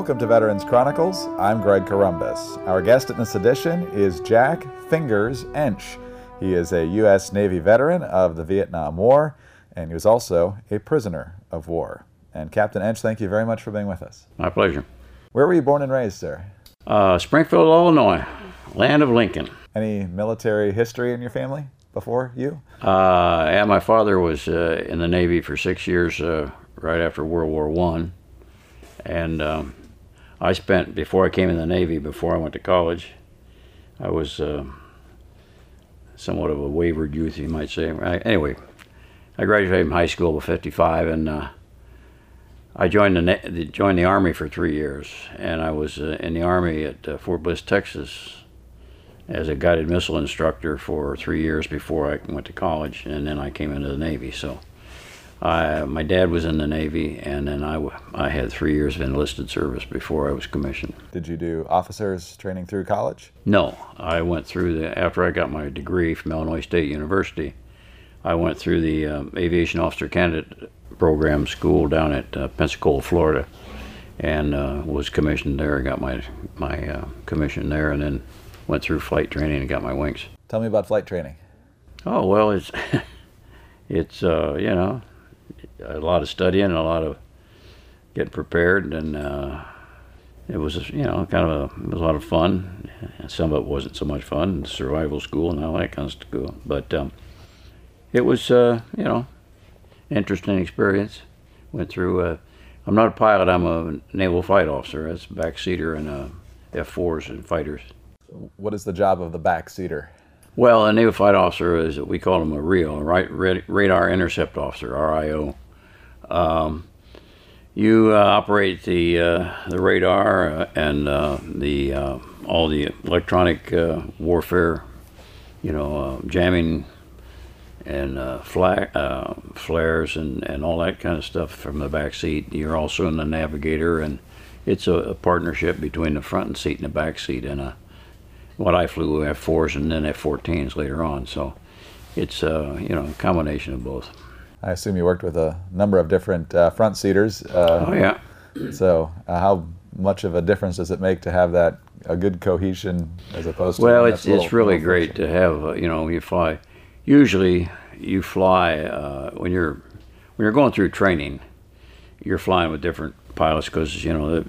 Welcome to Veterans Chronicles. I'm Greg Corombos. Our guest in this edition is Jack Fingers Ench. He is a U.S. Navy veteran of the Vietnam War, and he was also a prisoner of war. And Captain Ench, thank you very much for being with us. My pleasure. Where were you born and raised, sir? Springfield, Illinois, land of Lincoln. Any military history in your family before you? Yeah, my father was in the Navy for 6 years right after World War I. And I spent, before I came in the Navy, before I went to college, I was somewhat of a wayward youth, you might say. Anyway, I graduated from high school at 55, and I joined the Army for 3 years. And I was in the Army at Fort Bliss, Texas, as a guided missile instructor for 3 years before I went to college, and then I came into the Navy. So my dad was in the Navy, and then I had 3 years of enlisted service before I was commissioned. Did you do officers training through college? No, I went through after I got my degree from Illinois State University, I went through the Aviation Officer Candidate Program school down at Pensacola, Florida, and was commissioned there. I got my commission there, and then went through flight training and got my wings. Tell me about flight training. Oh, well, it's you know, a lot of studying and a lot of getting prepared, and it was, you know, it was a lot of fun. Some of it wasn't so much fun, survival school and all that kind of stuff, but it was, you know, interesting experience. Went through, I'm not a pilot, I'm a naval flight officer. That's backseater in F-4s and fighters. What is the job of the backseater? Well, a naval flight officer is, we call him a RIO, Radar Intercept Officer, RIO. You operate the radar and all the electronic warfare, you know, jamming and flares and all that kind of stuff from the back seat. You're also in the navigator, and it's a partnership between the front seat and the back seat. And what I flew F-4s and then F-14s later on, so it's you know, a combination of both. I assume you worked with a number of different front seaters. Oh yeah. So how much of a difference does it make to have a good cohesion as opposed to? Well, it's really great to have. You know, you fly. Usually, you fly when you're going through training. You're flying with different pilots because, you know,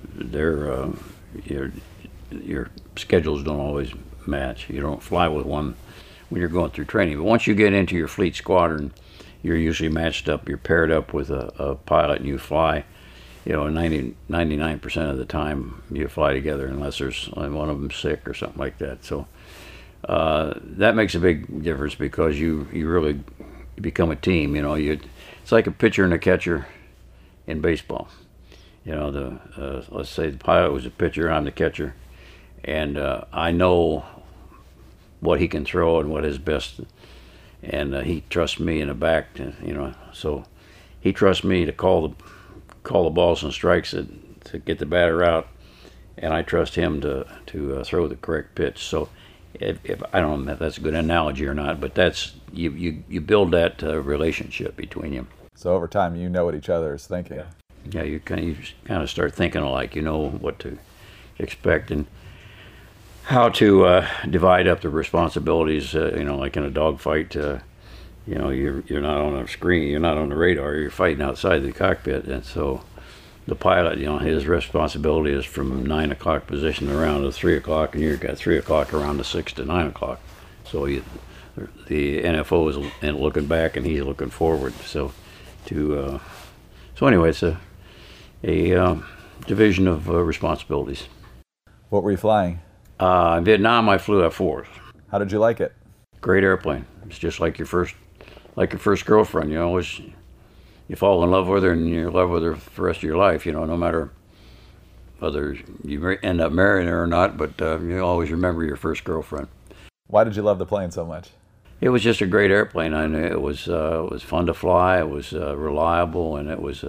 your schedules don't always match. You don't fly with one when you're going through training. But once you get into your fleet squadron, you're usually matched up, you're paired up with a pilot, and you fly, you know, 99% of the time you fly together unless there's one of them sick or something like that. So that makes a big difference because you really become a team. You know, it's like a pitcher and a catcher in baseball. You know, let's say the pilot was a pitcher, I'm the catcher, and I know what he can throw and what is best, and he trusts me in the back, you know, so he trusts me to call the balls and strikes to get the batter out, and I trust him to throw the correct pitch. So if I don't know if that's a good analogy or not, but that's you build that relationship between you. So over time, you know what each other is thinking. Yeah, you kind of start thinking alike. You know what to expect and how to divide up the responsibilities. You know, like in a dogfight, you know, you're not on a screen, you're not on the radar, you're fighting outside the cockpit, and so the pilot, you know, his responsibility is from 9 o'clock position around to 3 o'clock, and you've got 3 o'clock around to 6 to 9 o'clock. So the NFO is looking back and he's looking forward. So anyway, it's a division of responsibilities. What were you flying? In Vietnam, I flew F-4s. How did you like it? Great airplane. It's just like your first girlfriend. You fall in love with her and you're in love with her for the rest of your life. You know, no matter whether you end up marrying her or not, but you always remember your first girlfriend. Why did you love the plane so much? It was just a great airplane. I knew it was fun to fly. It was reliable, and it was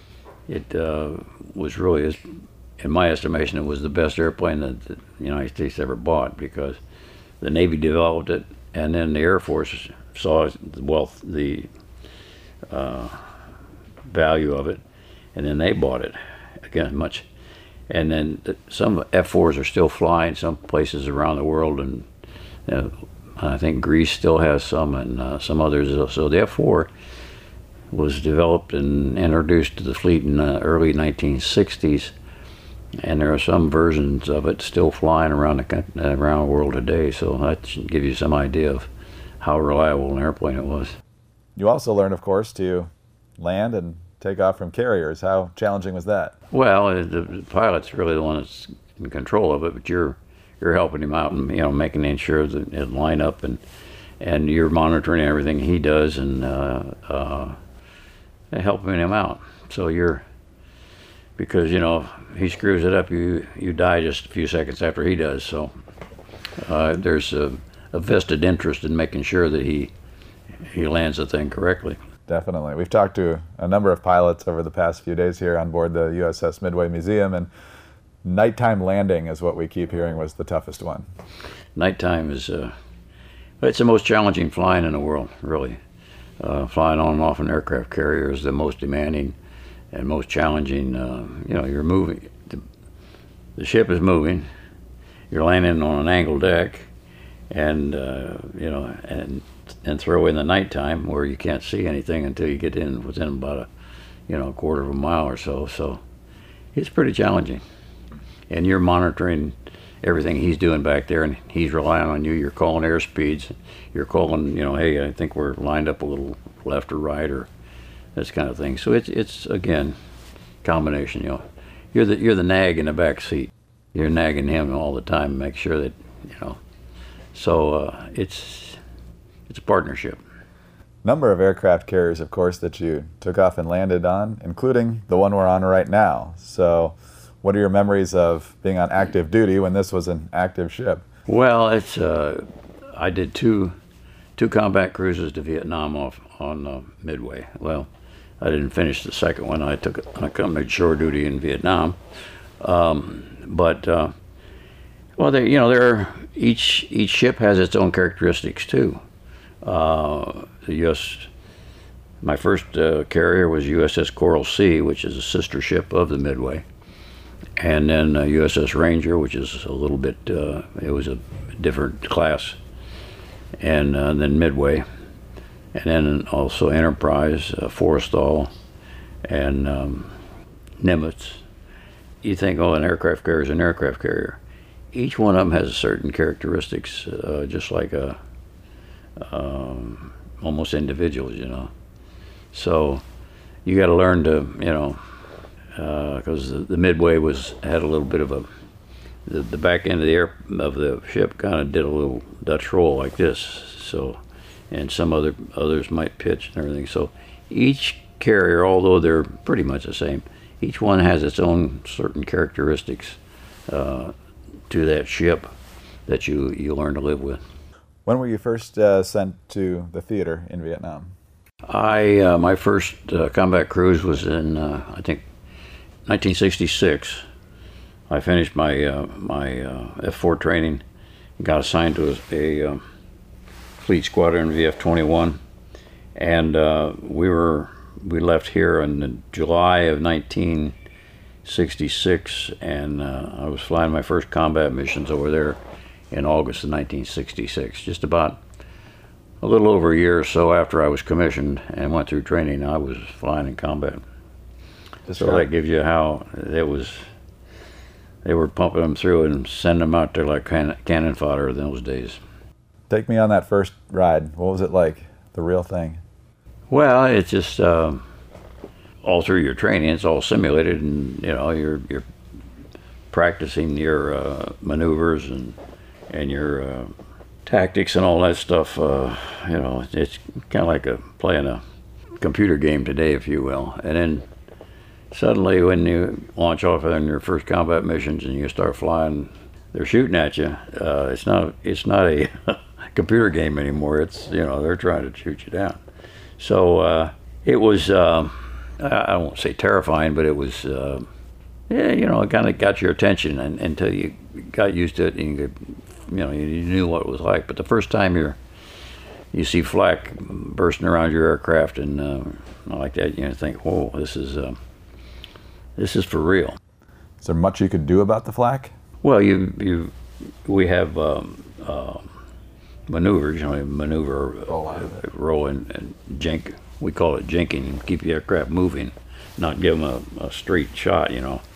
really, in my estimation, it was the best airplane that the United States ever bought, because the Navy developed it, and then the Air Force saw the value of it, and then they bought it again And then some F-4s are still flying some places around the world, and I think Greece still has some, and some others. So the F-4 was developed and introduced to the fleet in the early 1960s, and there are some versions of it still flying around the world today. So that should give you some idea of how reliable an airplane it was. You also learned, of course, to land and take off from carriers. How challenging was that? Well, the pilot's really the one that's in control of it, but you're helping him out and making sure that it line up, and you're monitoring everything he does and helping him out. So because if he screws it up, you die just a few seconds after he does. So there's a vested interest in making sure that he lands the thing correctly. Definitely. We've talked to a number of pilots over the past few days here on board the USS Midway Museum, and nighttime landing is what we keep hearing was the toughest one. Nighttime is it's the most challenging flying in the world, really. Flying on and off an aircraft carrier is the most demanding and most challenging. You're moving. The ship is moving. You're landing on an angled deck, and and throw in the nighttime where you can't see anything until you get within about a quarter of a mile or so. So it's pretty challenging, and you're monitoring everything he's doing back there, and he's relying on you. You're calling airspeeds. You're calling, hey, I think we're lined up a little left or right, or this kind of thing. So it's again combination. You're the nag in the back seat. You're nagging him all the time. Make sure that So it's a partnership. Number of aircraft carriers, of course, that you took off and landed on, including the one we're on right now. So what are your memories of being on active duty when this was an active ship? Well, I did two combat cruises to Vietnam on Midway. Well, I didn't finish the second one. I accompanied shore duty in Vietnam. Each ship has its own characteristics too. My first carrier was USS Coral Sea, which is a sister ship of the Midway, and then USS Ranger, which is a little bit, it was a different class, and then Midway, and then also Enterprise, Forrestal, and Nimitz. You think, an aircraft carrier is an aircraft carrier. Each one of them has certain characteristics, just like almost individuals, So you got to learn to, because the Midway had a little bit of the back end of the ship kind of did a little Dutch roll like this. So, and some others might pitch and everything. So each carrier, although they're pretty much the same, each one has its own certain characteristics to that ship that you learn to live with. When were you first sent to the theater in Vietnam? My first combat cruise was in I think 1966. I finished my F-4 training, got assigned to a fleet squadron VF-21, and we left here in July of 1966, and I was flying my first combat missions over there in August of 1966, just about a little over a year or so after I was commissioned and went through training. I was flying in combat. So that gives you how it was. They were pumping them through and sending them out there like cannon fodder in those days. Take me on that first ride. What was it like, the real thing? Well, it's just all through your training, it's all simulated, and you're practicing your maneuvers and your tactics and all that stuff. It's kind of like playing a computer game today, if you will. And then suddenly, when you launch off on your first combat missions and you start flying, they're shooting at you. It's not a computer game anymore. It's they're trying to shoot you down. So it was I won't say terrifying, but it was it kind of got your attention until you got used to it and you knew what it was like. But the first time you see flak bursting around your aircraft and like that, you think, whoa, this is for real. Is there much you could do about the flak? Well, we have maneuvers, maneuver, roll and jink. We call it jinking, keep the aircraft moving, not give them a straight shot,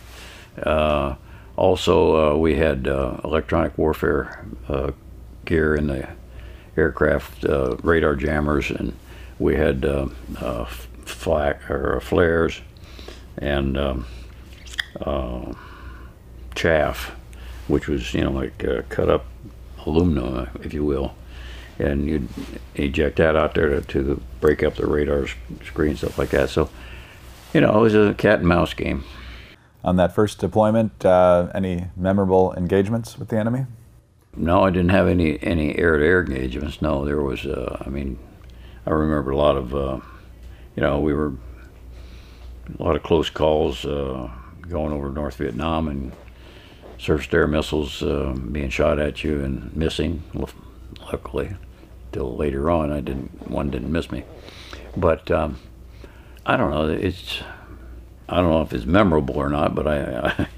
Also, we had electronic warfare gear in the aircraft, radar jammers, and we had flares and chaff, which was like cut up aluminum, if you will, and you'd eject that out there to break up the radar screen, stuff like that. So, it was a cat and mouse game. On that first deployment, any memorable engagements with the enemy? No, I didn't have any air-to-air engagements. No, there was. I remember a lot of, we were a lot of close calls going over North Vietnam and surface-to-air missiles being shot at you and missing. Luckily, till later on, one didn't miss me. But I don't know. I don't know if it's memorable or not, but I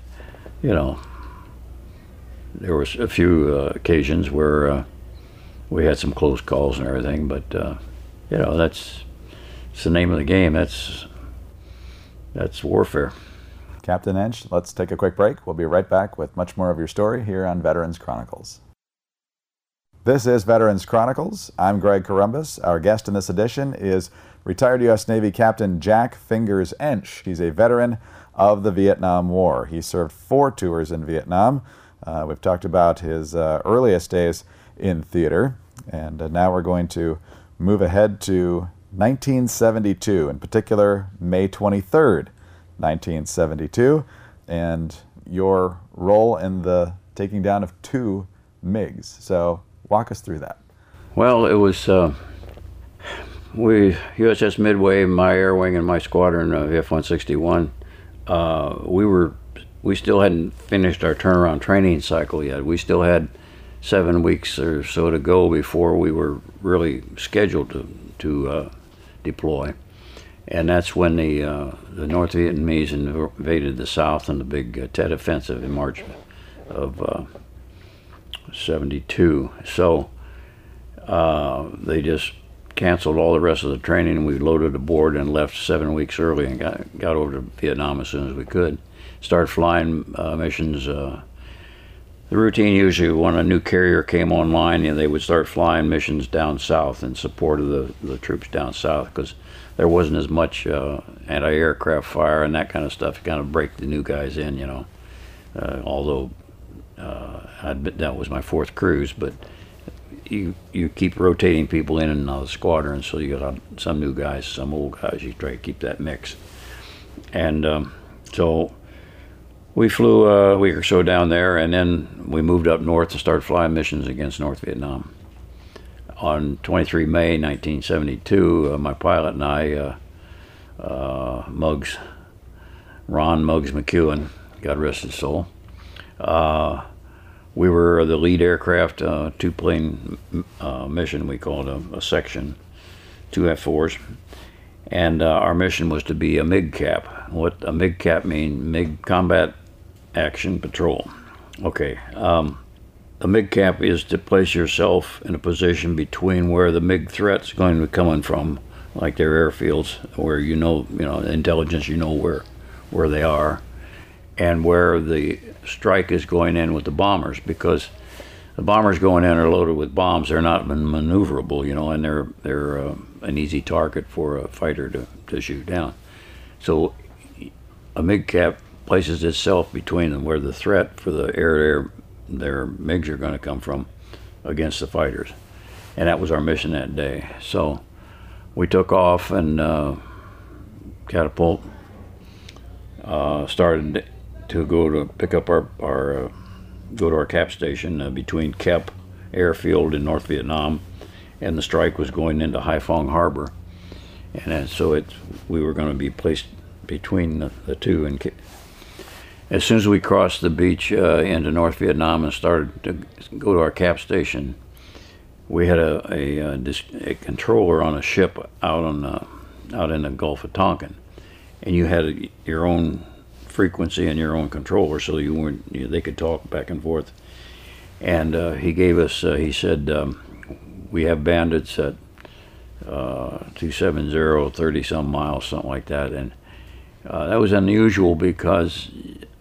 there was a few occasions where we had some close calls and everything. But that's the name of the game. That's warfare. Captain Ench, let's take a quick break. We'll be right back with much more of your story here on Veterans Chronicles. This is Veterans Chronicles. I'm Greg Corombos. Our guest in this edition is retired U.S. Navy Captain Jack Fingers Ench. He's a veteran of the Vietnam War. He served 4 tours in Vietnam. We've talked about his earliest days in theater, and now we're going to move ahead to 1972, in particular May 23rd, 1972, and your role in the taking down of 2 MiGs. So walk us through that. Well, it was USS Midway, my air wing and my squadron of F-161. We still hadn't finished our turnaround training cycle yet. We still had 7 weeks or so to go before we were really scheduled to deploy. And that's when the North Vietnamese invaded the South in the big Tet Offensive in March of 72. So they just canceled all the rest of the training, and we loaded aboard and left 7 weeks early and got over to Vietnam as soon as we could. Started flying missions. The routine usually when a new carrier came online, they would start flying missions down south in support of the troops down south, because there wasn't as much anti-aircraft fire and that kind of stuff to kind of break the new guys in, although that was my 4th cruise, but you keep rotating people in and out of the squadron, so you got some new guys, some old guys. You try to keep that mix. And so we flew a week or so down there, and then we moved up north to start flying missions against North Vietnam. On 23 May 1972, my pilot and I, Ron Muggs McEwen, God rest his soul, we were the lead aircraft, 2-plane mission. We called a section, 2 F-4s. And our mission was to be a MiG cap. What a MiG cap means, MiG Combat Action Patrol. Okay, a MiG cap is to place yourself in a position between where the MiG threat's going to be coming from, like their airfields, where intelligence, where they are, and where the strike is going in with the bombers, because the bombers going in are loaded with bombs. They're not maneuverable, and they're an easy target for a fighter to shoot down. So a MiG cap places itself between them, where the threat for the air-to-air, their MiGs are going to come from against the fighters. And that was our mission that day. So we took off and catapult, started to go to pick up go to our cap station between Kep Airfield in North Vietnam, and the strike was going into Haiphong Harbor, and so we were going to be placed between the two. And as soon as we crossed the beach into North Vietnam and started to go to our cap station, we had a controller on a ship out in the Gulf of Tonkin, and you had your own frequency and your own controller, so they could talk back and forth. And he gave us, he said, we have bandits at 270, 30 some miles, something like that. And that was unusual because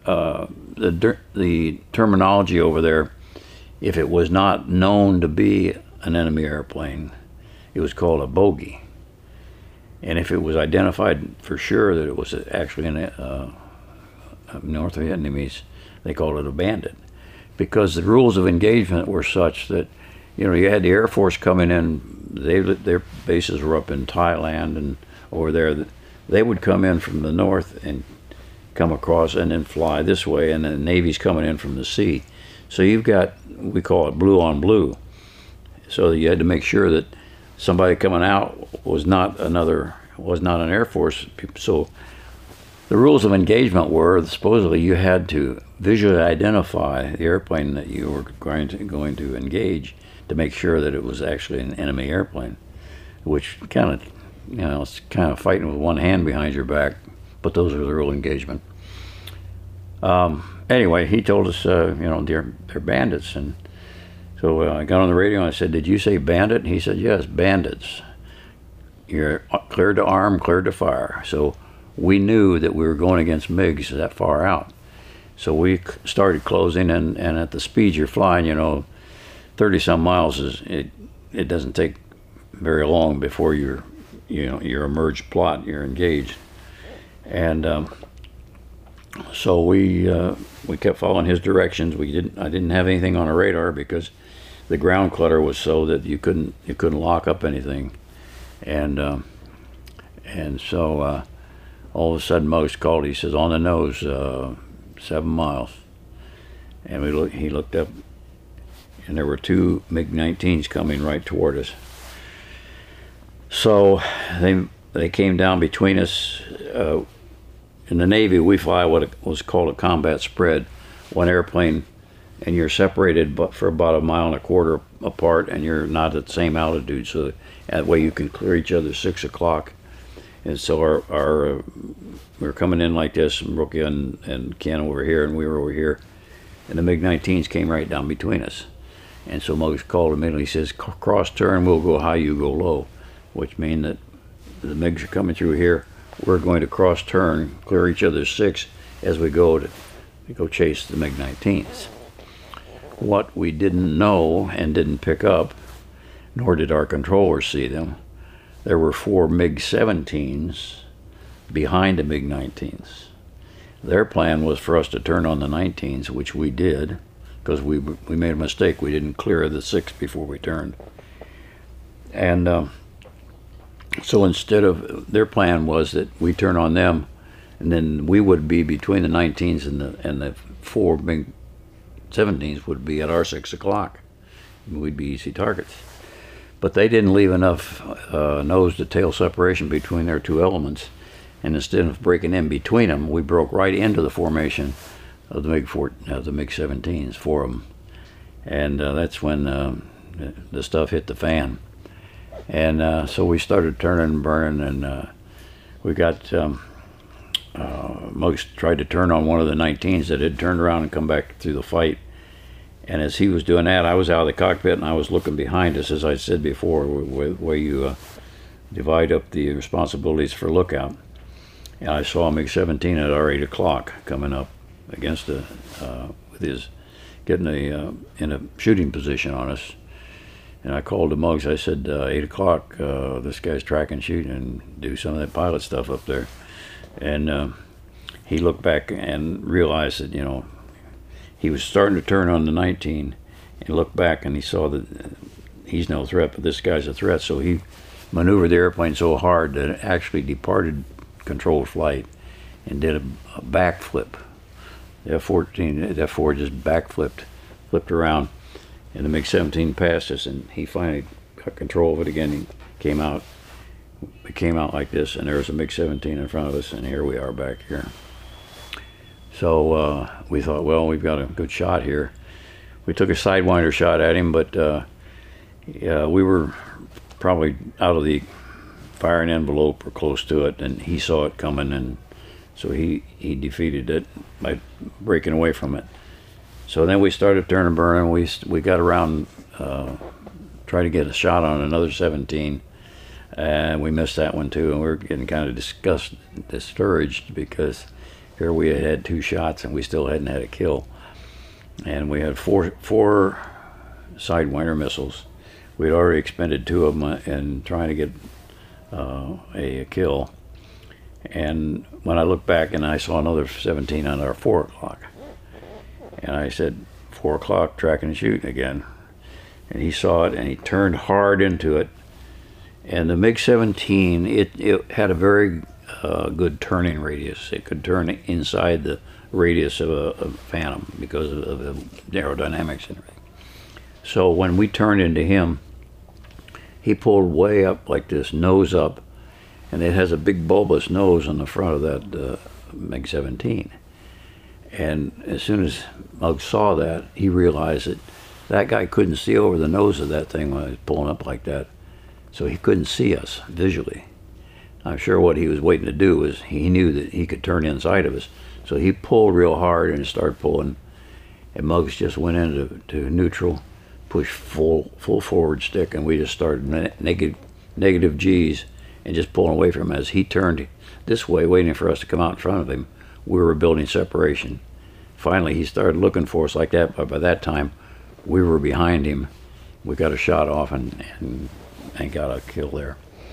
the terminology over there, if it was not known to be an enemy airplane, it was called a bogey. And if it was identified for sure that it was actually North Vietnamese, they called it a bandit. Because the rules of engagement were such that, you had the Air Force coming in, their bases were up in Thailand and over there. They would come in from the north and come across and then fly this way, and the Navy's coming in from the sea. So you've got, we call it blue on blue. So you had to make sure that somebody coming out was not an Air Force. So the rules of engagement were supposedly you had to visually identify the airplane that you were going to engage to make sure that it was actually an enemy airplane, which kind of, it's kind of fighting with one hand behind your back, but those are the real engagement. Anyway, he told us, they're bandits. And so I got on the radio and I said, "Did you say bandit?" And he said, "Yes, bandits. You're cleared to arm, cleared to fire." So we knew that we were going against MiGs that far out. So we started closing, and at the speed you're flying, 30-some miles, it doesn't take very long before you're emerged plot, you're engaged. And so we kept following his directions. I didn't have anything on a radar because the ground clutter was so that you couldn't lock up anything. And so all of a sudden Muggs called. He says, "On the nose, 7 miles." And he looked up, and there were 2 MiG-19s coming right toward us. So they came down between us. In the Navy, we fly what was called a combat spread. One airplane, and you're separated for about 1.25 miles apart, and you're not at the same altitude, so that way you can clear each other 6 o'clock. And so we were coming in like this, and Brookie and Ken over here, and we were over here, and the MiG-19s came right down between us. And so Muggs called immediately. He says, "Cross turn, we'll go high, you go low," which means that the MiGs are coming through here. We're going to cross turn, clear each other's 6 as we go chase the MiG-19s. What we didn't know and didn't pick up, nor did our controllers see them, there were 4 MiG-17s behind the MiG-19s. Their plan was for us to turn on the 19s, which we did, because we made a mistake. We didn't clear the 6 before we turned. And so instead of, their plan was that we turn on them, and then we would be between the 19s and the 4 MiG-17s would be at our 6 o'clock. We'd be easy targets. But they didn't leave enough nose to tail separation between their 2 elements, and instead of breaking in between them, we broke right into the formation of the MiG-17s, 4 of them. And that's when the stuff hit the fan. And so we started turning and burning, and we got Muggs tried to turn on one of the 19s that had turned around and come back through the fight. And as he was doing that, I was out of the cockpit and I was looking behind us, as I said before, where you divide up the responsibilities for lookout. And I saw a MiG-17 at our 8 o'clock coming up against with his getting in a shooting position on us. And I called to Muggs. I said, 8 o'clock, this guy's track and shoot and do some of that pilot stuff up there. And he looked back and realized that, he was starting to turn on the 19 and looked back, and he saw that he's no threat, but this guy's a threat. So he maneuvered the airplane so hard that it actually departed controlled flight and did a backflip. The F-4 just flipped around. And the MiG-17 passed us, and he finally got control of it again. He came out like this, and there was a MiG-17 in front of us, and here we are back here. So we thought, well, we've got a good shot here. We took a Sidewinder shot at him, but we were probably out of the firing envelope or close to it, and he saw it coming, and So he defeated it by breaking away from it. So then we started turn and burn, and we got around, tried to get a shot on another 17, and we missed that one too. And we were getting kind of discouraged because here we had had 2 shots and we still hadn't had a kill. And we had four Sidewinder missiles. We'd already expended 2 of them in trying to get a kill. And when I looked back and I saw another 17 on our 4 o'clock, and I said, 4 o'clock, tracking and shooting again. And he saw it and he turned hard into it. And the MiG-17, it had a very good turning radius. It could turn inside the radius of a Phantom because of the aerodynamics and everything. So when we turned into him, he pulled way up like this, nose up, and it has a big bulbous nose on the front of that MiG-17. And as soon as Muggs saw that, he realized that that guy couldn't see over the nose of that thing when I was pulling up like that, so he couldn't see us visually. I'm sure what he was waiting to do was he knew that he could turn inside of us, so he pulled real hard and started pulling, and Muggs just went into neutral, pushed full forward stick, and we just started negative G's and just pulling away from him. As he turned this way, waiting for us to come out in front of him, we were building separation. Finally, he started looking for us like that, but by that time, we were behind him. We got a shot off and got a kill there.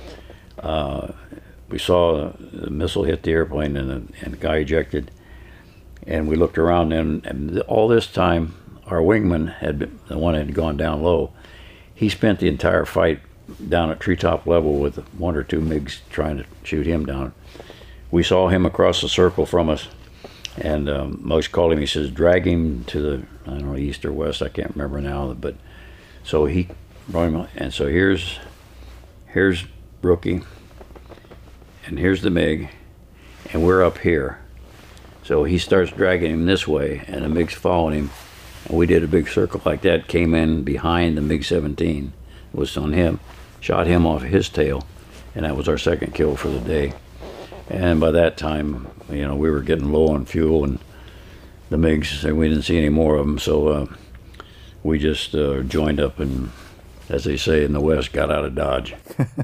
We saw the missile hit the airplane and the guy ejected, and we looked around, and all this time, our wingman had been the one that had gone down low. He spent the entire fight down at treetop level with 1 or 2 MiGs trying to shoot him down. We saw him across the circle from us, and Muggs called him. He says, drag him to the, I don't know, east or west, I can't remember now, but so he brought him, and so here's Rookie, and here's the MiG, and we're up here. So he starts dragging him this way, and the MiG's following him, and we did a big circle like that, came in behind the MiG-17, was on him, shot him off his tail, and that was our 2nd kill for the day. And by that time, we were getting low on fuel, and the MiGs, we didn't see any more of them, so we just joined up and, as they say in the West, got out of Dodge.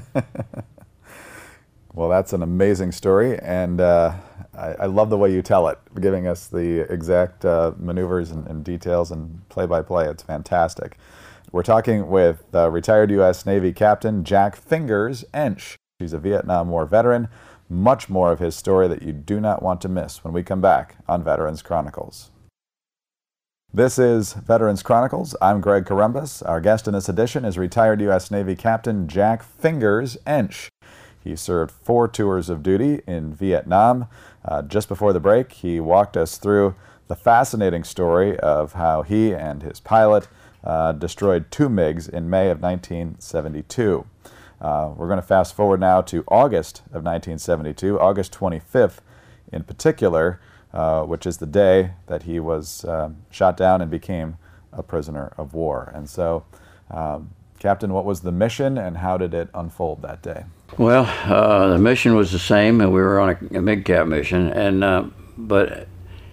Well, that's an amazing story, and I love the way you tell it, giving us the exact maneuvers and details and play-by-play. It's fantastic. We're talking with retired U.S. Navy Captain Jack Fingers Ench. He's a Vietnam War veteran. Much more of his story that you do not want to miss when we come back on Veterans Chronicles. This is Veterans Chronicles. I'm Greg Corombos. Our guest in this edition is retired U.S. Navy Captain Jack Fingers Ench. He served 4 tours of duty in Vietnam. Just before the break, he walked us through the fascinating story of how he and his pilot destroyed 2 MiGs in May of 1972. We're going to fast forward now to August of 1972, August 25th in particular, which is the day that he was shot down and became a prisoner of war. And so, Captain, what was the mission and how did it unfold that day? Well, the mission was the same, and we were on a MiG-Cap mission, and but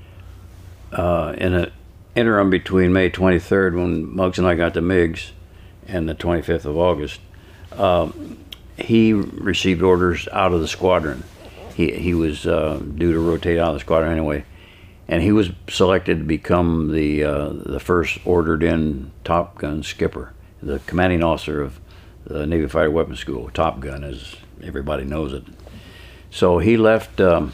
in an interim between May 23rd, when Muggs and I got the MiGs, and the 25th of August, he received orders out of the squadron. He was due to rotate out of the squadron anyway, and he was selected to become the first ordered-in Top Gun skipper, the commanding officer of the Navy Fighter Weapons School, Top Gun, as everybody knows it. So he left the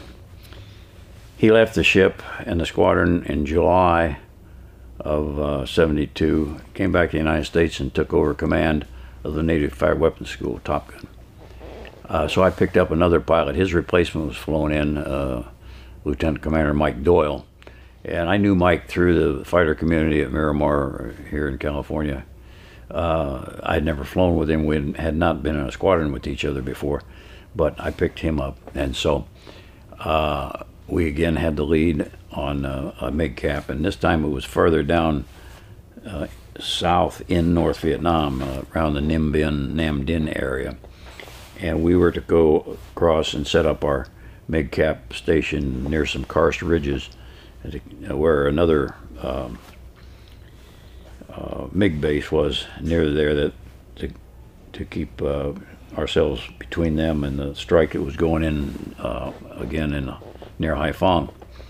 ship and the squadron in July of 72, came back to the United States and took over command of the Navy Fighter Weapons School, Top Gun. So I picked up another pilot. His replacement was flown in, Lieutenant Commander Mike Doyle. And I knew Mike through the fighter community at Miramar here in California. I'd never flown with him. We had not been in a squadron with each other before, but I picked him up. And so we again had the lead on a MiG-Cap, and this time it was further down south in North Vietnam, around the Nam Dinh area. And we were to go across and set up our MiG cap station near some karst ridges, where another MiG base was near there, that to keep ourselves between them and the strike that was going in again near Haiphong.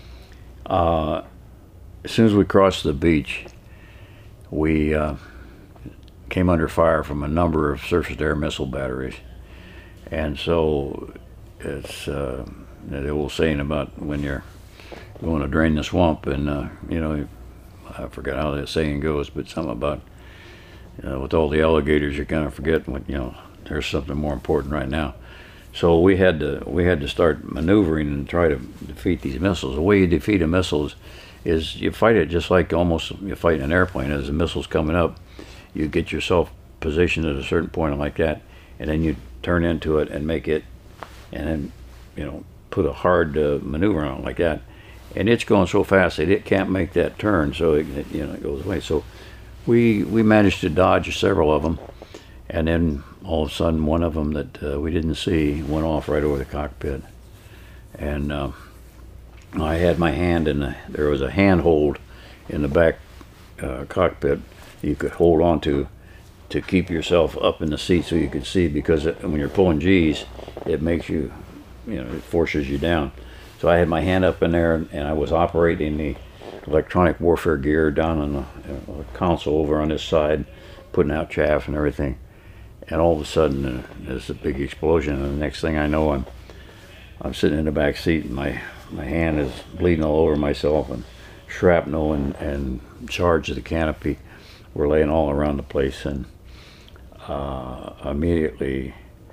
As soon as we crossed the beach, we came under fire from a number of surface-to-air missile batteries. And so it's the old saying about when you're going to drain the swamp, and I forgot how that saying goes, but something about with all the alligators, you kind of forget what, there's something more important right now. So we had to start maneuvering and try to defeat these missiles. The way you defeat a missile is you fight it just like almost you fight an airplane. As the missile's coming up, you get yourself positioned at a certain point like that, and then you turn into it and make it, and then put a hard maneuver on it like that. And it's going so fast that it can't make that turn, so it goes away. So we managed to dodge several of them, and then all of a sudden one of them that we didn't see went off right over the cockpit. And I had my hand there was a handhold in the back cockpit you could hold on to keep yourself up in the seat so you could see, because when you're pulling G's, it makes you, it forces you down. So I had my hand up in there, and I was operating the electronic warfare gear down on the console over on this side, putting out chaff and everything. And all of a sudden, there's a big explosion, and the next thing I know, I'm sitting in the back seat, and my hand is bleeding all over myself, and shrapnel and shards of the canopy were laying all around the place. And immediately,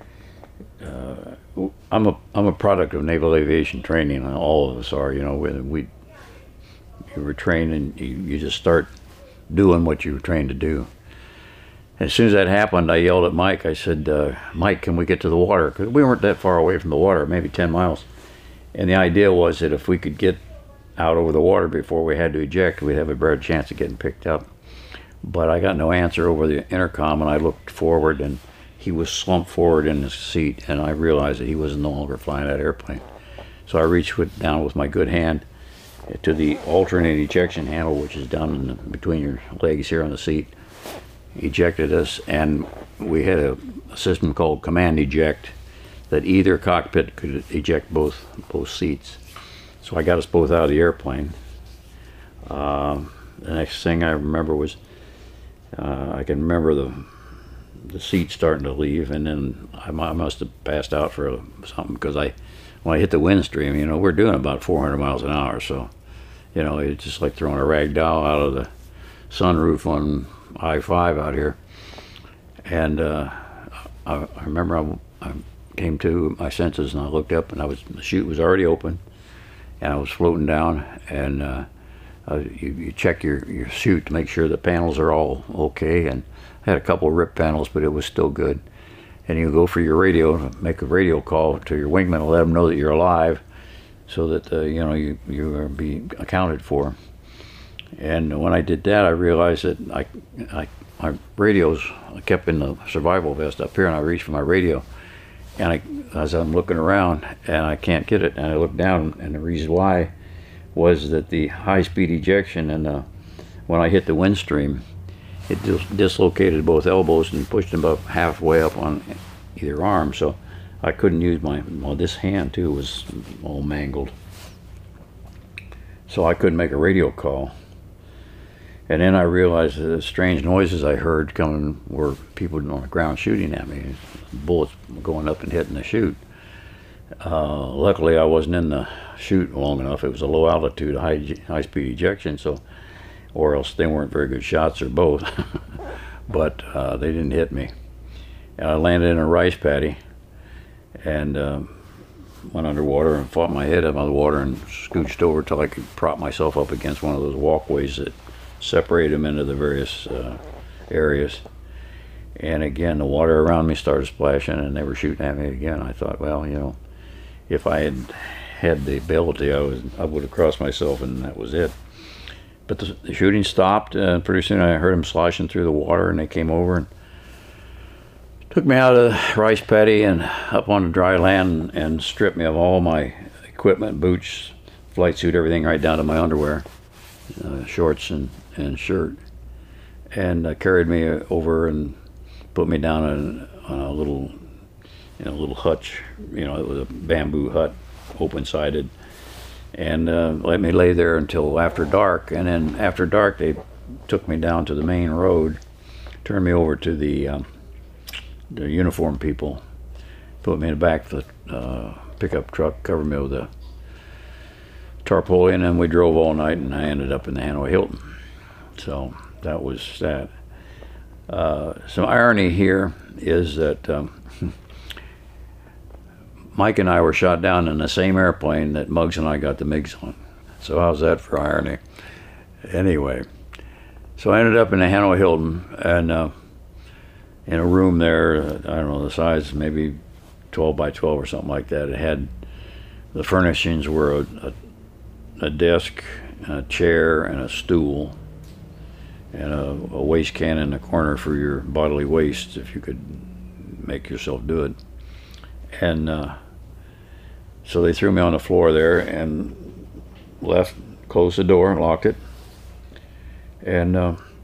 I'm a product of naval aviation training, and all of us are. You were trained, and you just start doing what you were trained to do. As soon as that happened, I yelled at Mike. I said, Mike, can we get to the water? Because we weren't that far away from the water, maybe 10 miles. And the idea was that if we could get out over the water before we had to eject, we'd have a better chance of getting picked up. But I got no answer over the intercom, and I looked forward, and he was slumped forward in his seat, and I realized that he was no longer flying that airplane. So I reached down with my good hand to the alternate ejection handle, which is down between your legs here on the seat, ejected us, and we had a system called command eject that either cockpit could eject both seats. So I got us both out of the airplane. The next thing I remember was I can remember the seat starting to leave, and then I must have passed out for something, because when I hit the wind stream, we're doing about 400 miles an hour, so it's just like throwing a rag doll out of the sunroof on I-5 out here. And I remember I came to my senses, and I looked up, and the chute was already open, and I was floating down, and you check your chute to make sure the panels are all okay, and I had a couple of ripped panels, but it was still good. And you go for your radio, make a radio call to your wingman to let them know that you're alive, so that you are be accounted for. And when I did that, I realized that my radios, I kept in the survival vest up here, and I reached for my radio, and as I'm looking around, and I can't get it, and I look down, and the reason why was that the high-speed ejection, and when I hit the wind stream, it dislocated both elbows and pushed them up halfway up on either arm, so I couldn't use this hand too was all mangled, so I couldn't make a radio call. And then I realized that the strange noises I heard coming were people on the ground shooting at me, bullets going up and hitting the chute. Luckily, I wasn't in the chute long enough. It was a low altitude, high-speed ejection, or else they weren't very good shots, or both. But they didn't hit me. And I landed in a rice paddy, and went underwater and fought my head out of the water and scooched over till I could prop myself up against one of those walkways that separate them into the various areas. And again, the water around me started splashing, and they were shooting at me again. I thought, well, if I had the ability, I would have crossed myself, and that was it. But the shooting stopped, and pretty soon I heard them sloshing through the water, and they came over and took me out of the rice paddy and up on the dry land and stripped me of all my equipment, boots, flight suit, everything, right down to my underwear, shorts and shirt, and carried me over and put me down on a little, little hutch. It was a bamboo hut, open-sided, and let me lay there until after dark. And then after dark, they took me down to the main road, turned me over to the uniform people, put me in the back of the pickup truck, covered me with a tarpaulin, and we drove all night, and I ended up in the Hanoi Hilton. So that was that. Some irony here is that Mike and I were shot down in the same airplane that Muggs and I got the MiGs on. So how's that for irony? Anyway, so I ended up in the Hanoi Hilton, and in a room there, I don't know, the size maybe 12 by 12 or something like that. It had, the furnishings were a desk, a chair, and a stool, and a waste can in the corner for your bodily waste if you could make yourself do it. And so they threw me on the floor there and left, closed the door, and locked it. And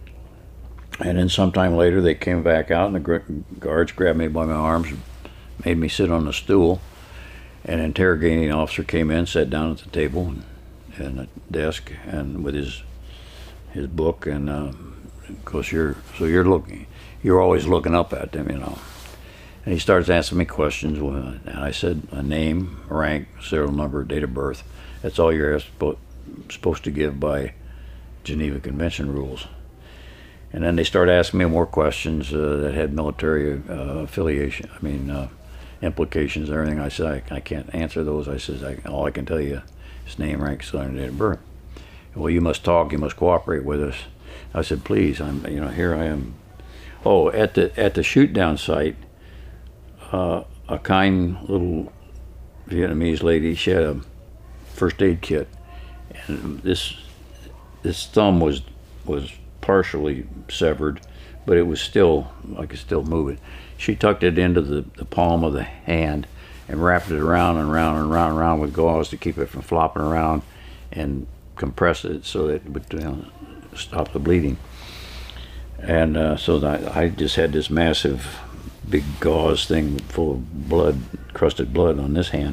then sometime later they came back out, and the guards grabbed me by my arms and made me sit on the stool. An interrogating officer came in, sat down at the table and a desk, and with his book, and of course you're always looking up at them, And he starts asking me questions, and I said a name, rank, serial number, date of birth. That's all you're supposed to give by Geneva Convention rules. And then they started asking me more questions that had military affiliation, implications and everything. I said, I can't answer those. I said, all I can tell you is name, rank, serial number, date of birth. Well, you must talk, you must cooperate with us. I said, please, here I am. Oh, at the shoot down site, a kind little Vietnamese lady, she had a first aid kit, and this thumb was partially severed, but it was still, I could still move it. She tucked it into the palm of the hand and wrapped it around and around and around and around with gauze to keep it from flopping around, and compressed it so that it would stop the bleeding. And so that I just had this massive big gauze thing full of blood, crusted blood on this hand.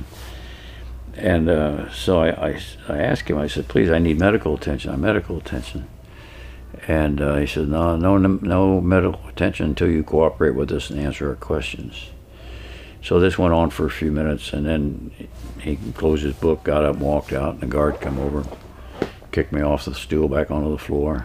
And so I asked him, I said, please, I need medical attention. Medical attention. And he said, no medical attention until you cooperate with us and answer our questions. So this went on for a few minutes, and then he closed his book, got up and walked out, and the guard came over, kicked me off the stool back onto the floor.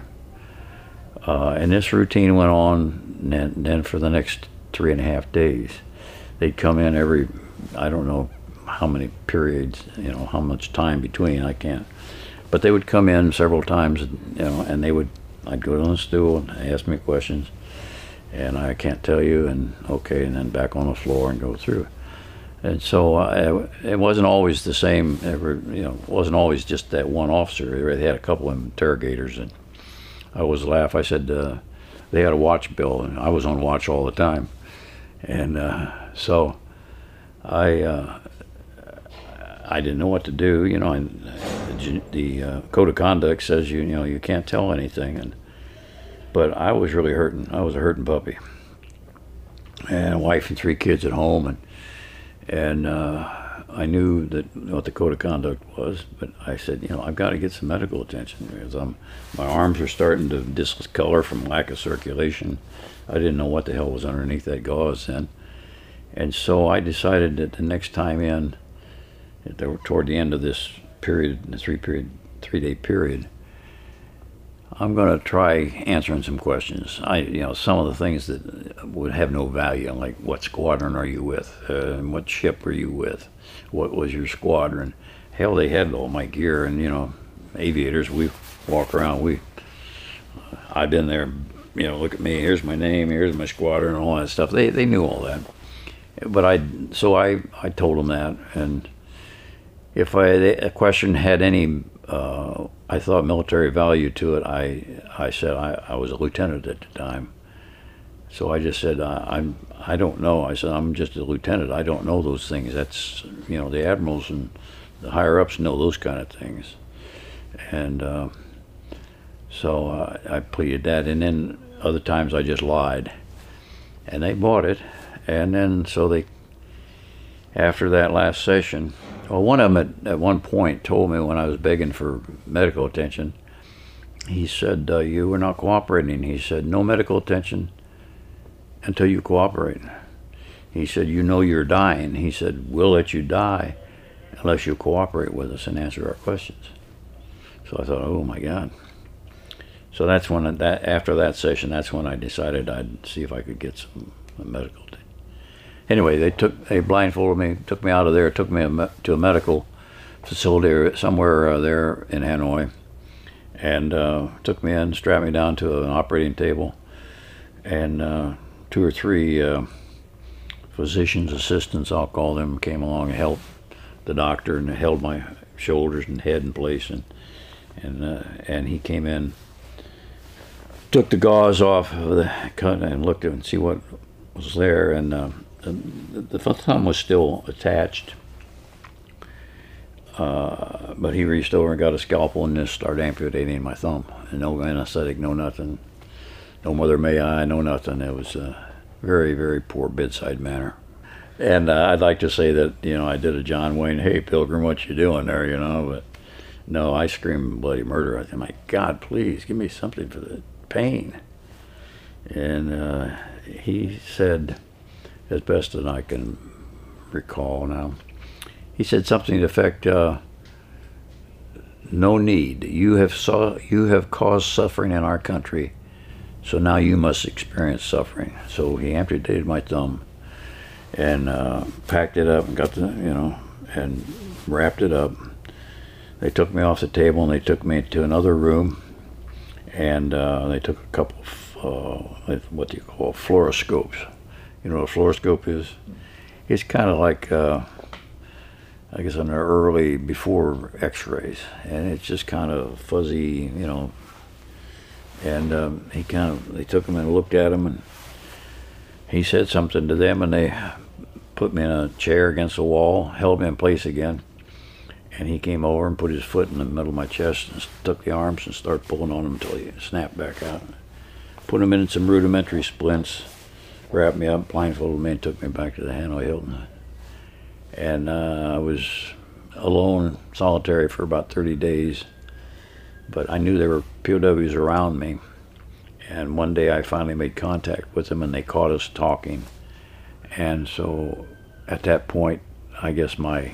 And this routine went on, and then for the next 3.5 days, they'd come in every, I don't know how many periods, how much time between, I can't. But they would come in several times, and I'd go on the stool and ask me questions, and I can't tell you, and okay, and then back on the floor and go through. And so it wasn't always the same, it wasn't always just that one officer. They had a couple of interrogators, and I always laugh. I said they had a watch bill, and I was on watch all the time. And so I didn't know what to do, and the code of conduct says you can't tell anything, but I was really hurting. I was a hurting puppy, and a wife and 3 kids at home, and I knew what the code of conduct was, but I said, I've got to get some medical attention because my arms are starting to discolor from lack of circulation. I didn't know what the hell was underneath that gauze then. And so I decided that the next time in, toward the end of this period, the 3-day period, I'm going to try answering some questions. Some of the things that would have no value, like what squadron are you with? What ship are you with? What was your squadron? Hell, they had all my gear, and aviators, we walk around, I've been there, look at me, here's my name, here's my squadron, and all that stuff. They knew all that. But I told them that, and if a question had any I thought military value to it, I said I was a lieutenant at the time. So I just said, I don't know. I said, I'm just a lieutenant. I don't know those things. That's, the admirals and the higher ups know those kind of things, and so I pleaded that, and then other times I just lied, and they bought it, and then so they, after that last session, well, one of them at one point told me when I was begging for medical attention, he said, you were not cooperating. He said, no medical attention until you cooperate. He said, you know you're dying. He said, we'll let you die unless you cooperate with us and answer our questions. So I thought, oh my God. So that's when, after that session, that's when I decided I'd see if I could get some medical attention. Anyway, they blindfolded me, took me out of there, took me to a medical facility somewhere there in Hanoi, and took me in, strapped me down to an operating table, and 2 or 3 physician's assistants, I'll call them, came along and helped the doctor and held my shoulders and head in place, and he came in, took the gauze off of the cut and looked at it and see what was there, and the thumb was still attached, but he reached over and got a scalpel and just started amputating my thumb. And no anesthetic, no nothing, no mother may I, no nothing. It was a very, very poor bedside manner. And I'd like to say that, I did a John Wayne, hey, Pilgrim, what you doing there, but no, I screamed bloody murder. I said, my God, please, give me something for the pain. And he said, as best as I can recall now, he said something to the effect, no need. You have caused suffering in our country, so now you must experience suffering. So he amputated my thumb and packed it up and got and wrapped it up. They took me off the table and they took me to another room, and they took a couple of what do you call fluoroscopes. You know what a fluoroscope is? It's kind of like, I guess, an early before X-rays, and it's just kind of fuzzy, And they took him and looked at him, and he said something to them, and they put me in a chair against the wall, held me in place again, and he came over and put his foot in the middle of my chest and took the arms and started pulling on them until he snapped back out. Put him in some rudimentary splints, wrapped me up, blindfolded me, and took me back to the Hanoi Hilton. And I was alone, solitary for about 30 days. But I knew there were POWs around me. And one day I finally made contact with them, and they caught us talking. And so at that point, I guess my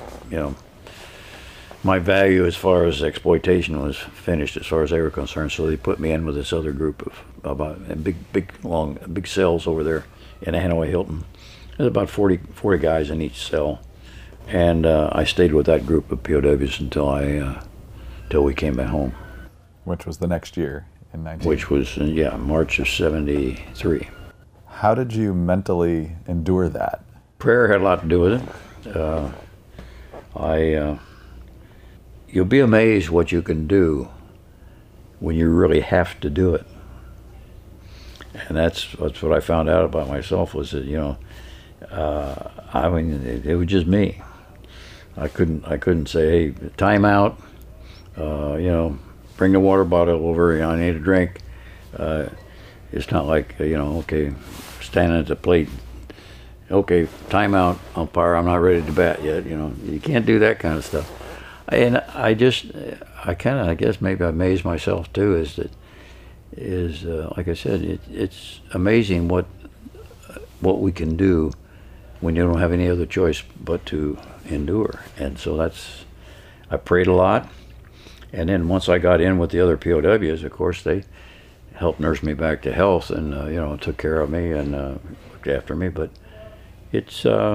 value as far as exploitation was finished as far as they were concerned. So they put me in with this other group of about big cells over there in Hanoi Hilton. There's about 40 guys in each cell, and I stayed with that group of POWs until we came back home. Which was the next year in 19. Which was March of '73. How did you mentally endure that? Prayer had a lot to do with it. You'll be amazed what you can do when you really have to do it. And that's what I found out about myself, was that, it was just me. I couldn't say, hey, time out, bring the water bottle over, I need a drink. It's not like, okay, standing at the plate, okay, time out, umpire, I'm not ready to bat yet, you can't do that kind of stuff. And I guess maybe I amazed myself too, is like I said, it's amazing what we can do when you don't have any other choice but to endure. And so I prayed a lot, and then once I got in with the other POWs, of course, they helped nurse me back to health, and took care of me and looked after me. But it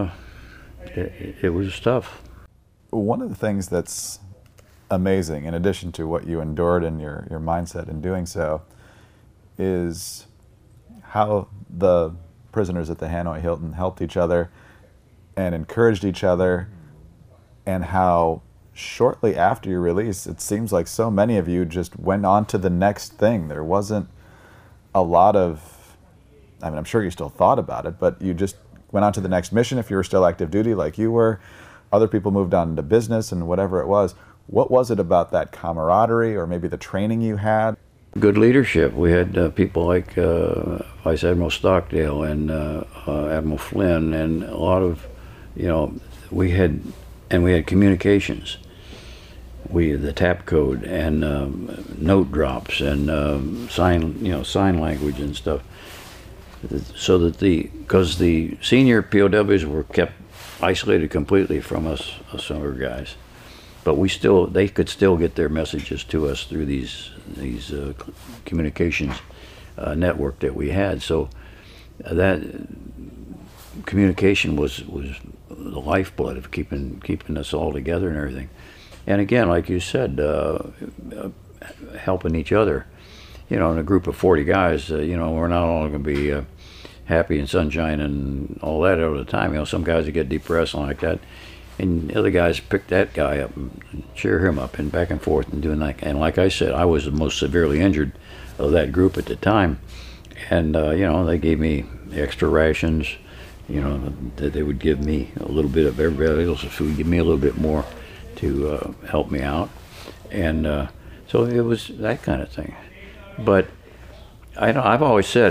was tough. One of the things that's amazing, in addition to what you endured and your mindset in doing so, is how the prisoners at the Hanoi Hilton helped each other and encouraged each other, and how shortly after your release, it seems like so many of you just went on to the next thing. There wasn't a lot of, I'm sure you still thought about it, but you just went on to the next mission if you were still active duty like you were. other people moved on into business and whatever it was. What was it about that camaraderie or maybe the training you had? Good leadership. We had people like Vice Admiral Stockdale and Admiral Flynn, and a lot of, we had communications. The tap code and note drops and sign language and stuff. So that because the senior POWs were kept isolated completely from us younger guys, but they could still get their messages to us through these communications network that we had. So that communication was the lifeblood of keeping us all together and everything. And again, like you said, helping each other. In a group of 40 guys, we're not all going to be happy and sunshine and all that all the time. Some guys would get depressed and like that, and other guys pick that guy up and cheer him up and back and forth and doing that. And like I said, I was the most severely injured of that group at the time, and they gave me extra rations. That they would give me a little bit of everybody else's food, give me a little bit more to help me out, and so it was that kind of thing. But I've always said,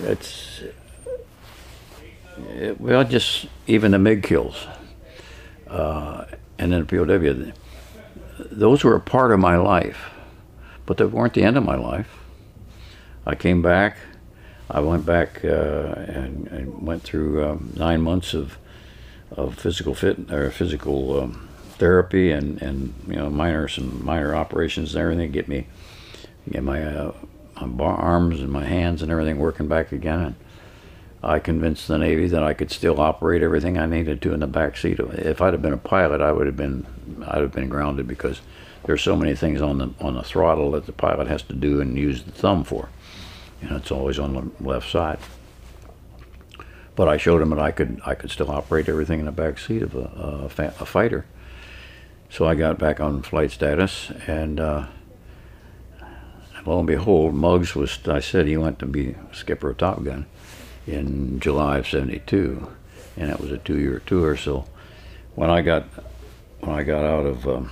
just even the MiG kills, and then the POW, those were a part of my life, but they weren't the end of my life. I came back. I went back and went through 9 months of physical therapy and minor operations and everything, get my arms and my hands and everything working back again. And I convinced the Navy that I could still operate everything I needed to in the back seat. If I'd have been a pilot, I'd have been grounded, because there's so many things on the throttle that the pilot has to do and use the thumb for. It's always on the left side. But I showed them that I could still operate everything in the back seat of a fighter. So I got back on flight status, and lo and behold, Muggs I said he went to be skipper of Top Gun in July of '72, and it was a 2-year tour. So when I got out of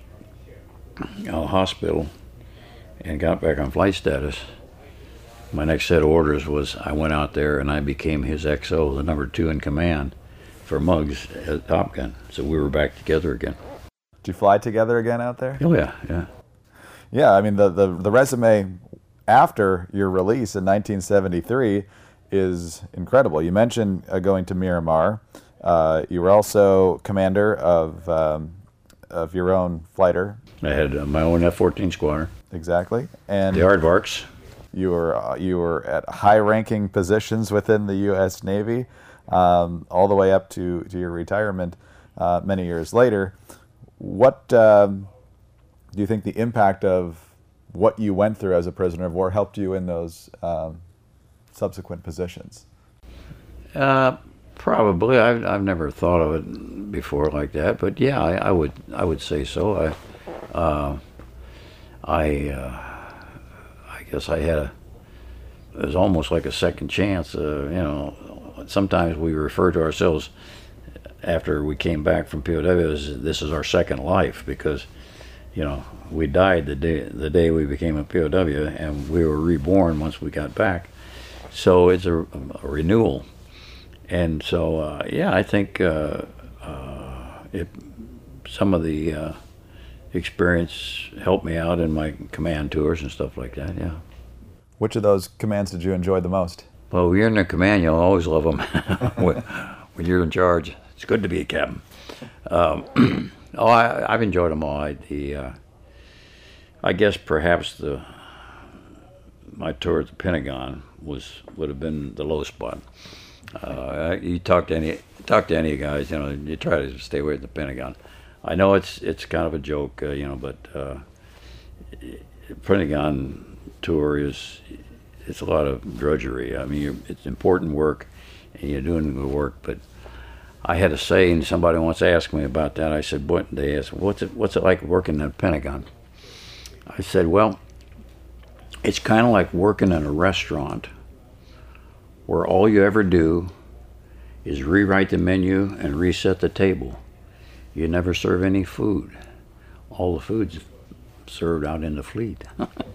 hospital and got back on flight status, my next set of orders was I went out there and I became his XO, the number 2 in command for Muggs at Top Gun. So we were back together again. Did you fly together again out there? Oh yeah, yeah. Yeah, I mean the resume after your release in 1973 is incredible. You mentioned going to Miramar. You were also commander of your own fighter. I had my own F-14 squadron. Exactly, and the Aardvarks. You were at high-ranking positions within the U.S. Navy, all the way up to your retirement many years later. What do you think the impact of what you went through as a prisoner of war helped you in those subsequent positions? Probably. I've never thought of it before like that, but yeah, I would say so. I guess it was almost like a second chance. Sometimes we refer to ourselves after we came back from POW as this is our second life, because we died the day we became a POW, and we were reborn once we got back. So it's a renewal. And so I think some of the experience helped me out in my command tours and stuff like that. Yeah. Which of those commands did you enjoy the most? Well, when you're in the command, you'll always love them. When you're in charge, it's good to be a captain. I've enjoyed them all. I guess perhaps my tour at the Pentagon would have been the low spot. You talk to any guys, you try to stay away from the Pentagon. I know it's kind of a joke, but Pentagon tour it's a lot of drudgery. I mean, it's important work, and you're doing the work. But I had a saying. Somebody once asked me about that. I said, They asked, what's it like working at the Pentagon? I said, well, it's kind of like working in a restaurant where all you ever do is rewrite the menu and reset the table. You never serve any food. All the food's served out in the fleet.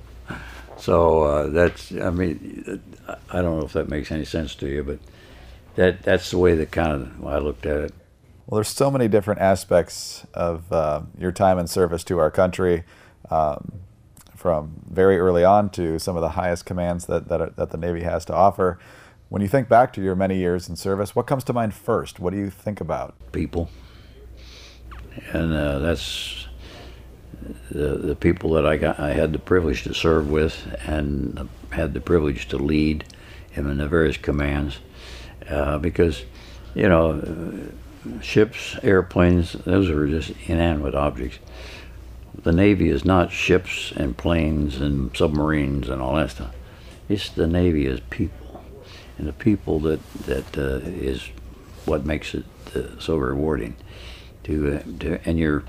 So that's, I mean, I don't know if that makes any sense to you, but that's the way that kind of I looked at it. Well, there's so many different aspects of your time in service to our country, from very early on to some of the highest commands that the Navy has to offer. When you think back to your many years in service, what comes to mind first? What do you think about? People. And that's the people that I had the privilege to serve with and had the privilege to lead in the various commands. Because, you know, ships, airplanes, those are just inanimate objects. The Navy is not ships and planes and submarines and all that stuff. It's the Navy is people, and the people that is what makes it so rewarding. And you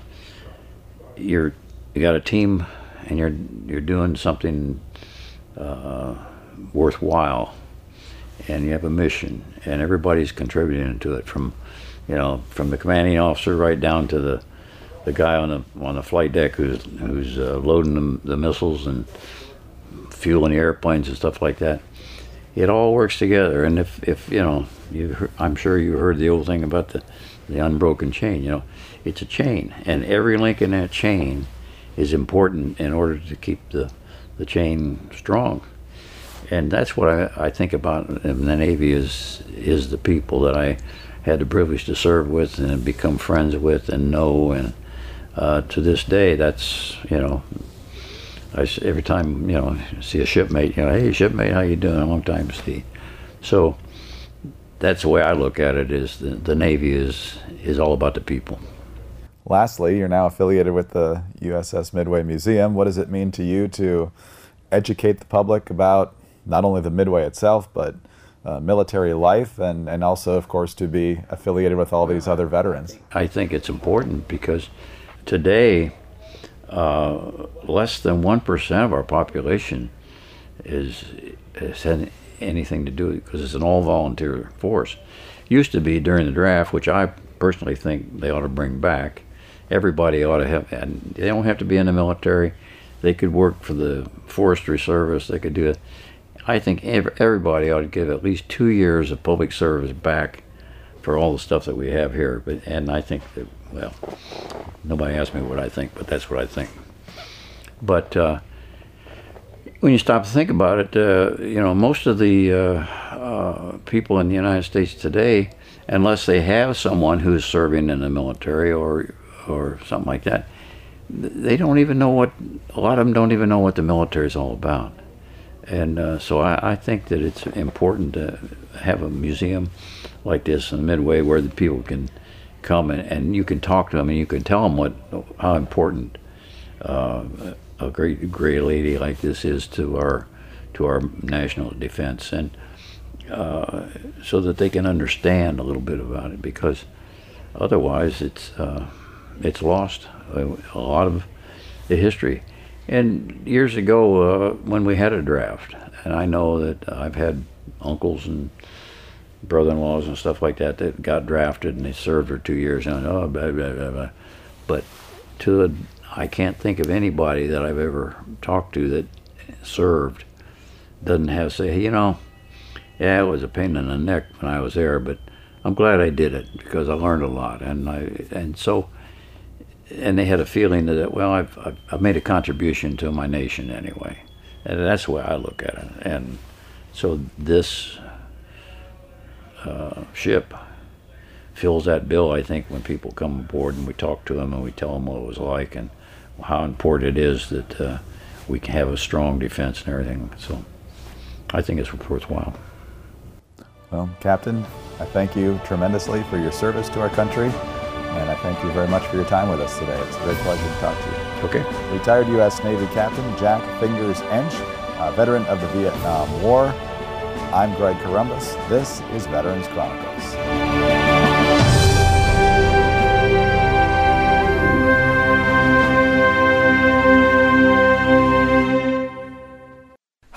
got a team, and you're doing something worthwhile, and you have a mission, and everybody's contributing to it, from the commanding officer right down to the guy on the flight deck who's loading the missiles and fueling the airplanes and stuff like that. It all works together, and if you know, I'm sure you heard the old thing about the unbroken chain. You know, it's a chain, and every link in that chain is important in order to keep the chain strong. And that's what I think about in the Navy is the people that I had the privilege to serve with and become friends with and know. And to this day, that's, you know, every time, you know, see a shipmate, you know, hey shipmate, how you doing? A long time, Steve. So that's the way I look at it, is the Navy is all about the people. Lastly, you're now affiliated with the USS Midway Museum. What does it mean to you to educate the public about not only the Midway itself, but military life, and also, of course, to be affiliated with all these other veterans? I think it's important because today, less than 1% of our population has had anything to do with it, because it's an all-volunteer force. Used to be during the draft, which I personally think they ought to bring back. Everybody ought to have, and they don't have to be in the military. They could work for the Forestry Service. They could do it. I think everybody ought to give at least 2 years of public service back for all the stuff that we have here. And I think that, well, nobody asked me what I think, but that's what I think. But when you stop to think about it, you know, most of the people in the United States today, unless they have someone who's serving in the military or something like that, they don't even know a lot of them don't even know what the military is all about. And so I think that it's important to have a museum like this in the Midway where the people can come and you can talk to them and you can tell them how important a great lady like this is to our national defense, and so that they can understand a little bit about it, because otherwise it's lost a lot of the history. And years ago, when we had a draft, and I know that I've had uncles and brother-in-laws and stuff like that got drafted and they served for 2 years, and blah, blah, blah, blah. But I can't think of anybody that I've ever talked to that served doesn't have say, you know, yeah, it was a pain in the neck when I was there, but I'm glad I did it because I learned a lot, and they had a feeling that, well, I've made a contribution to my nation anyway, and that's the way I look at it. And so this ship fills that bill, I think, when people come aboard and we talk to them and we tell them what it was like and how important it is that we can have a strong defense and everything. So I think it's worthwhile. Well, Captain, I thank you tremendously for your service to our country, and I thank you very much for your time with us today. It's a great pleasure to talk to you. Okay. Retired U.S. Navy Captain Jack Fingers Ench, a veteran of the Vietnam War. I'm Greg Corombos. This is Veterans Chronicles.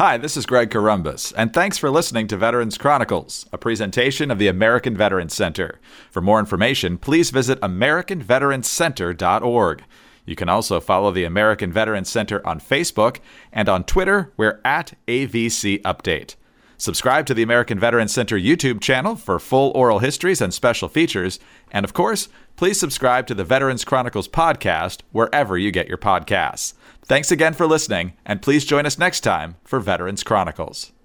Hi, this is Greg Corombos, and thanks for listening to Veterans Chronicles, a presentation of the American Veterans Center. For more information, please visit AmericanVeteransCenter.org. You can also follow the American Veterans Center on Facebook, and on Twitter, we're at AVC Update. Subscribe to the American Veterans Center YouTube channel for full oral histories and special features. And of course, please subscribe to the Veterans Chronicles podcast wherever you get your podcasts. Thanks again for listening, and please join us next time for Veterans Chronicles.